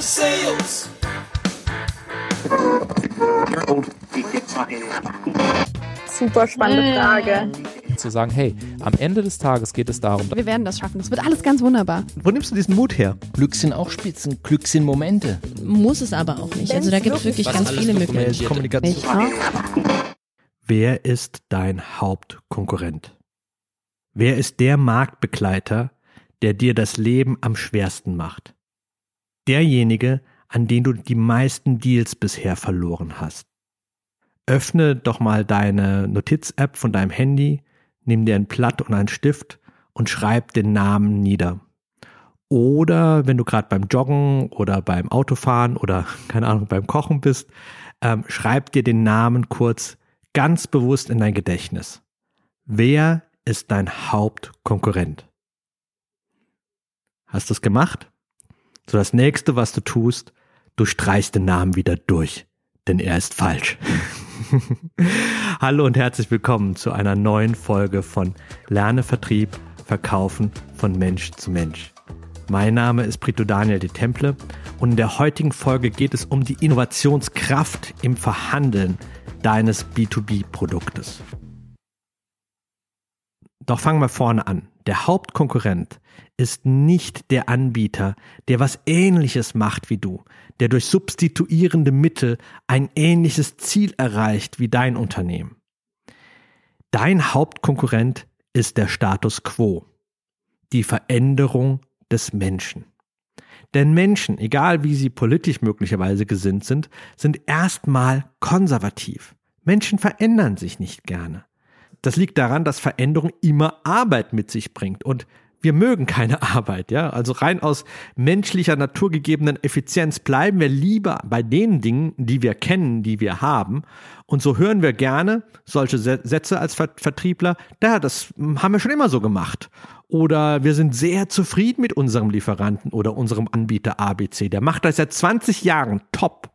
sales. Super spannende Frage. Zu sagen, hey, am Ende des Tages geht es darum, Wir werden das schaffen. Es wird alles ganz wunderbar. Wo nimmst du diesen Mut her? Glück sind auch Spitzen, Glück sind Momente. Muss es aber auch nicht. Also da gibt es wirklich ganz viele Möglichkeiten. Kommunikation. Wer ist dein Hauptkonkurrent? Wer ist der Marktbegleiter, der dir das Leben am schwersten macht? Derjenige, an den du die meisten Deals bisher verloren hast. Öffne doch mal deine Notiz-App von deinem Handy, nimm dir ein Blatt und einen Stift und schreib den Namen nieder. Oder wenn du gerade beim Joggen oder beim Autofahren oder, keine Ahnung, beim Kochen bist, schreib dir den Namen kurz ganz bewusst in dein Gedächtnis. Wer ist dein Hauptkonkurrent? Hast du es gemacht? So, das nächste, was du tust, du streichst den Namen wieder durch, denn er ist falsch. Hallo und herzlich willkommen zu einer neuen Folge von Lerne Vertrieb, Verkaufen von Mensch zu Mensch. Mein Name ist Brito Daniel de Temple und in der heutigen Folge geht es um die Innovationskraft im Verhandeln deines B2B-Produktes. Doch fangen wir vorne an. Der Hauptkonkurrent ist nicht der Anbieter, der was Ähnliches macht wie du, der durch substituierende Mittel ein ähnliches Ziel erreicht wie dein Unternehmen. Dein Hauptkonkurrent ist der Status quo, die Veränderung des Menschen. Denn Menschen, egal wie sie politisch möglicherweise gesinnt sind erstmal konservativ. Menschen verändern sich nicht gerne. Das liegt daran, dass Veränderung immer Arbeit mit sich bringt und wir mögen keine Arbeit, ja. Also rein aus menschlicher, naturgegebenen Effizienz bleiben wir lieber bei den Dingen, die wir kennen, die wir haben. Und so hören wir gerne solche Sätze als Vertriebler, das haben wir schon immer so gemacht. Oder wir sind sehr zufrieden mit unserem Lieferanten oder unserem Anbieter ABC. Der macht das seit 20 Jahren top.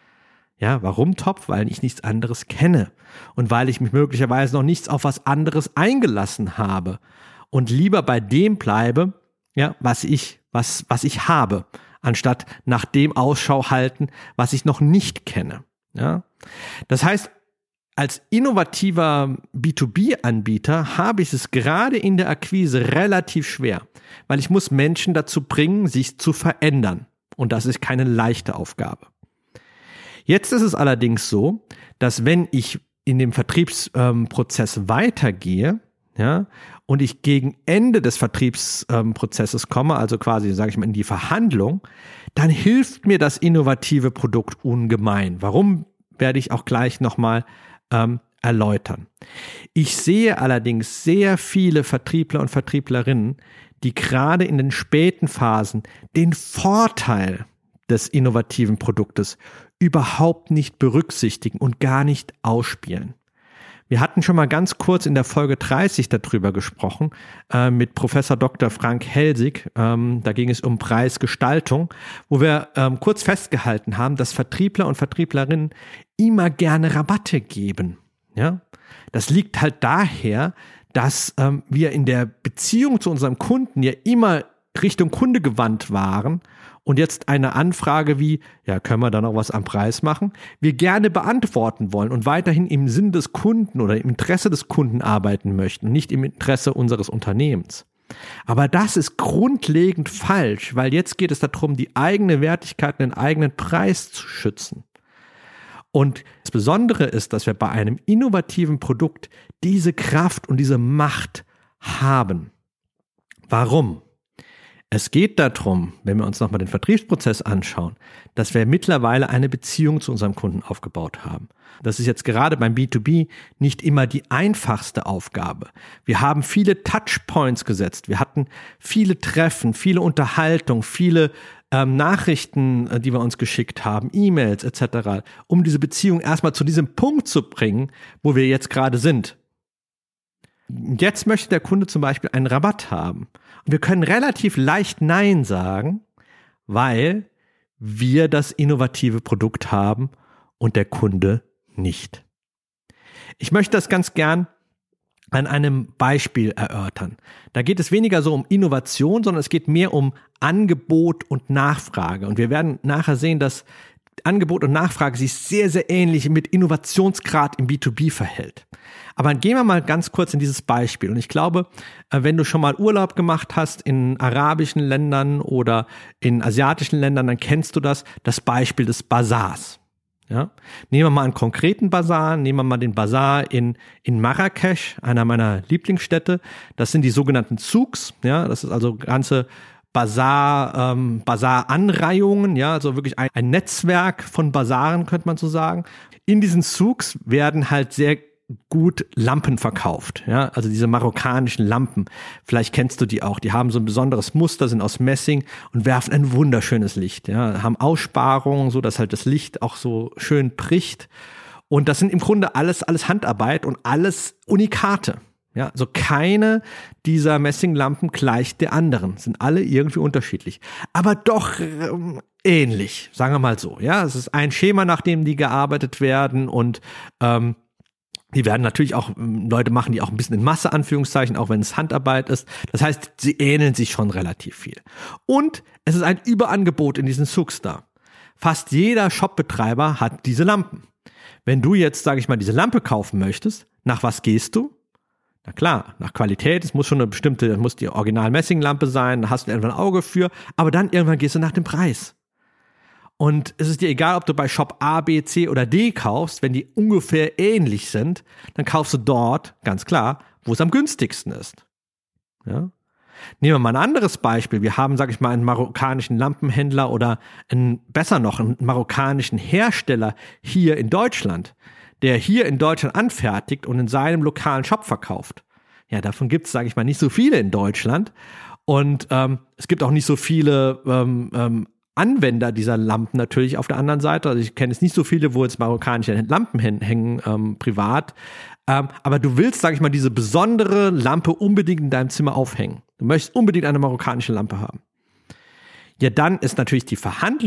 Ja, warum top? Weil ich nichts anderes kenne und weil ich mich möglicherweise noch nichts auf was anderes eingelassen habe und lieber bei dem bleibe, ja, was ich habe, anstatt nach dem Ausschau halten, was ich noch nicht kenne. Ja, das heißt, als innovativer B2B-Anbieter habe ich es gerade in der Akquise relativ schwer, weil ich muss Menschen dazu bringen, sich zu verändern und das ist keine leichte Aufgabe. Jetzt ist es allerdings so, dass wenn ich in dem Vertriebsprozess weitergehe, ja, und ich gegen Ende des Vertriebsprozesses komme, also quasi, sage ich mal, in die Verhandlung, dann hilft mir das innovative Produkt ungemein. Warum, werde ich auch gleich nochmal erläutern. Ich sehe allerdings sehr viele Vertriebler und Vertrieblerinnen, die gerade in den späten Phasen den Vorteil des innovativen Produktes überhaupt nicht berücksichtigen und gar nicht ausspielen. Wir hatten schon mal ganz kurz in der Folge 30 darüber gesprochen, mit Professor Dr. Frank Helsig. Da ging es um Preisgestaltung, wo wir kurz festgehalten haben, dass Vertriebler und Vertrieblerinnen immer gerne Rabatte geben. Ja? Das liegt halt daher, dass wir in der Beziehung zu unserem Kunden ja immer Richtung Kunde gewandt waren und jetzt eine Anfrage wie, ja, können wir da noch was am Preis machen, wir gerne beantworten wollen und weiterhin im Sinn des Kunden oder im Interesse des Kunden arbeiten möchten, nicht im Interesse unseres Unternehmens. Aber das ist grundlegend falsch, weil jetzt geht es darum, die eigene Wertigkeit, den eigenen Preis zu schützen. Und das Besondere ist, dass wir bei einem innovativen Produkt diese Kraft und diese Macht haben. Warum? Es geht darum, wenn wir uns nochmal den Vertriebsprozess anschauen, dass wir mittlerweile eine Beziehung zu unserem Kunden aufgebaut haben. Das ist jetzt gerade beim B2B nicht immer die einfachste Aufgabe. Wir haben viele Touchpoints gesetzt. Wir hatten viele Treffen, viele Unterhaltungen, viele Nachrichten, die wir uns geschickt haben, E-Mails etc., um diese Beziehung erstmal zu diesem Punkt zu bringen, wo wir jetzt gerade sind. Jetzt möchte der Kunde zum Beispiel einen Rabatt haben. Und wir können relativ leicht Nein sagen, weil wir das innovative Produkt haben und der Kunde nicht. Ich möchte das ganz gern an einem Beispiel erörtern. Da geht es weniger so um Innovation, sondern es geht mehr um Angebot und Nachfrage. Und wir werden nachher sehen, dass Angebot und Nachfrage sich sehr, sehr ähnlich mit Innovationsgrad im B2B verhält. Aber gehen wir mal ganz kurz in dieses Beispiel. Und ich glaube, wenn du schon mal Urlaub gemacht hast in arabischen Ländern oder in asiatischen Ländern, dann kennst du das Beispiel des Bazars. Ja? Nehmen wir mal einen konkreten Bazar, nehmen wir mal den Bazar in Marrakesch, einer meiner Lieblingsstädte. Das sind die sogenannten Souks, ja, das ist also ganze Bazar-Anreihungen, ja, also wirklich ein Netzwerk von Bazaren, könnte man so sagen. In diesen Souks werden halt sehr gut Lampen verkauft, ja, also diese marokkanischen Lampen. Vielleicht kennst du die auch. Die haben so ein besonderes Muster, sind aus Messing und werfen ein wunderschönes Licht, ja, haben Aussparungen, so dass halt das Licht auch so schön bricht. Und das sind im Grunde alles Handarbeit und alles Unikate. Ja, also keine dieser Messinglampen gleicht der anderen, sind alle irgendwie unterschiedlich, aber doch ähnlich, sagen wir mal so. Ja, es ist ein Schema, nach dem die gearbeitet werden und die werden natürlich auch, Leute machen die auch ein bisschen in Masse, Anführungszeichen, auch wenn es Handarbeit ist. Das heißt, sie ähneln sich schon relativ viel. Und es ist ein Überangebot in diesen Souks da. Fast jeder Shopbetreiber hat diese Lampen. Wenn du jetzt, sage ich mal, diese Lampe kaufen möchtest, nach was gehst du? Na klar, nach Qualität, es muss schon eine bestimmte, muss die Original-Messing-Lampe sein, da hast du irgendwann ein Auge für, aber dann irgendwann gehst du nach dem Preis. Und es ist dir egal, ob du bei Shop A, B, C oder D kaufst, wenn die ungefähr ähnlich sind, dann kaufst du dort, ganz klar, wo es am günstigsten ist. Ja? Nehmen wir mal ein anderes Beispiel. Wir haben, sag ich mal, einen marokkanischen Lampenhändler oder besser noch, einen marokkanischen Hersteller hier in Deutschland, der hier in Deutschland anfertigt und in seinem lokalen Shop verkauft. Ja, davon gibt es, sage ich mal, nicht so viele in Deutschland. Und es gibt auch nicht so viele Anwender dieser Lampen natürlich auf der anderen Seite. Also ich kenne jetzt nicht so viele, wo jetzt marokkanische Lampen hängen privat. Aber du willst, sage ich mal, diese besondere Lampe unbedingt in deinem Zimmer aufhängen. Du möchtest unbedingt eine marokkanische Lampe haben. Ja, dann ist natürlich die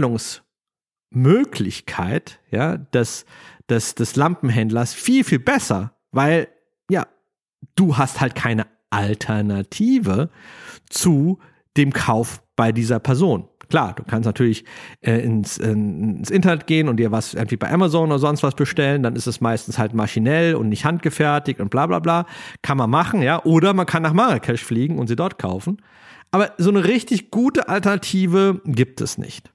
Verhandlungsmöglichkeit, ja, des Lampenhändlers viel, viel besser, weil, ja, du hast halt keine Alternative zu dem Kauf bei dieser Person. Klar, du kannst natürlich ins Internet gehen und dir was irgendwie bei Amazon oder sonst was bestellen, dann ist es meistens halt maschinell und nicht handgefertigt und bla bla bla. Kann man machen, ja. Oder man kann nach Marrakesch fliegen und sie dort kaufen. Aber so eine richtig gute Alternative gibt es nicht.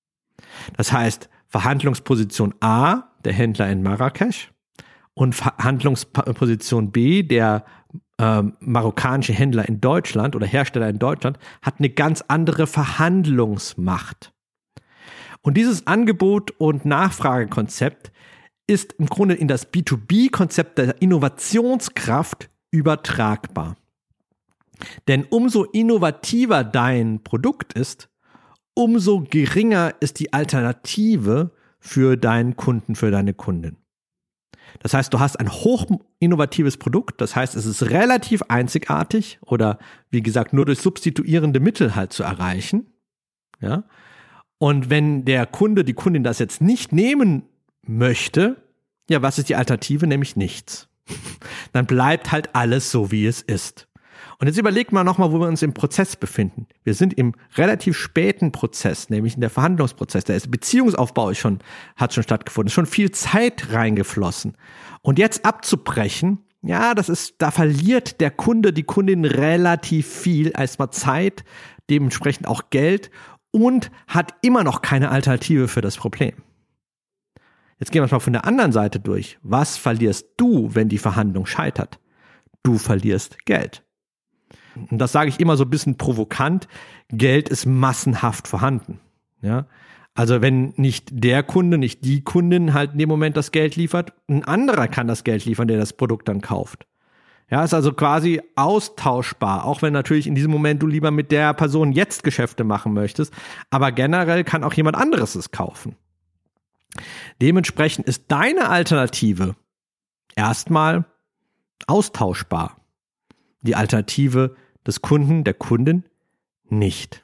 Das heißt, Verhandlungsposition A, der Händler in Marrakesch, und Verhandlungsposition B, der marokkanische Händler in Deutschland oder Hersteller in Deutschland, hat eine ganz andere Verhandlungsmacht. Und dieses Angebot- und Nachfragekonzept ist im Grunde in das B2B-Konzept der Innovationskraft übertragbar. Denn umso innovativer dein Produkt ist, umso geringer ist die Alternative für deinen Kunden, für deine Kundin. Das heißt, du hast ein hoch innovatives Produkt, das heißt, es ist relativ einzigartig oder, wie gesagt, nur durch substituierende Mittel halt zu erreichen. Ja? Und wenn der Kunde, die Kundin das jetzt nicht nehmen möchte, ja, was ist die Alternative? Nämlich nichts. Dann bleibt halt alles so, wie es ist. Und jetzt überlegt mal nochmal, wo wir uns im Prozess befinden. Wir sind im relativ späten Prozess, nämlich in der Verhandlungsprozess. Der Beziehungsaufbau hat schon stattgefunden, ist schon viel Zeit reingeflossen. Und jetzt abzubrechen, ja, da verliert der Kunde, die Kundin relativ viel, erstmal Zeit, dementsprechend auch Geld und hat immer noch keine Alternative für das Problem. Jetzt gehen wir mal von der anderen Seite durch. Was verlierst du, wenn die Verhandlung scheitert? Du verlierst Geld. Und das sage ich immer so ein bisschen provokant, Geld ist massenhaft vorhanden. Ja? Also wenn nicht der Kunde, nicht die Kundin halt in dem Moment das Geld liefert, ein anderer kann das Geld liefern, der das Produkt dann kauft. Ja, ist also quasi austauschbar, auch wenn natürlich in diesem Moment du lieber mit der Person jetzt Geschäfte machen möchtest, aber generell kann auch jemand anderes es kaufen. Dementsprechend ist deine Alternative erstmal austauschbar. Die Alternative des Kunden, der Kundin nicht.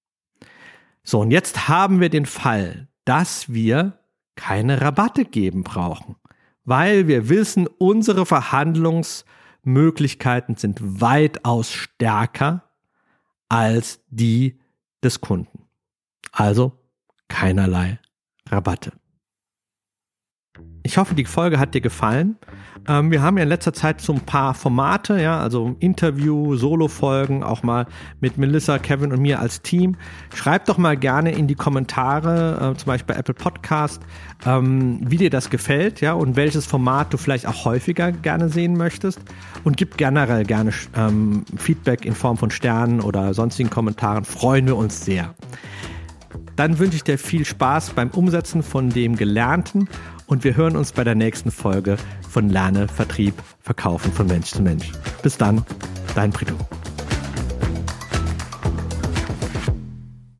So, und jetzt haben wir den Fall, dass wir keine Rabatte geben brauchen, weil wir wissen, unsere Verhandlungsposition Möglichkeiten sind weitaus stärker als die des Kunden. Also keinerlei Rabatte. Ich hoffe, die Folge hat dir gefallen. Wir haben ja in letzter Zeit so ein paar Formate, ja, also Interview, Solo-Folgen, auch mal mit Melissa, Kevin und mir als Team. Schreib doch mal gerne in die Kommentare, zum Beispiel bei Apple Podcast, wie dir das gefällt, ja, und welches Format du vielleicht auch häufiger gerne sehen möchtest. Und gib generell gerne Feedback in Form von Sternen oder sonstigen Kommentaren. Freuen wir uns sehr. Dann wünsche ich dir viel Spaß beim Umsetzen von dem Gelernten und wir hören uns bei der nächsten Folge von Lerne, Vertrieb, Verkaufen von Mensch zu Mensch. Bis dann, dein Brito.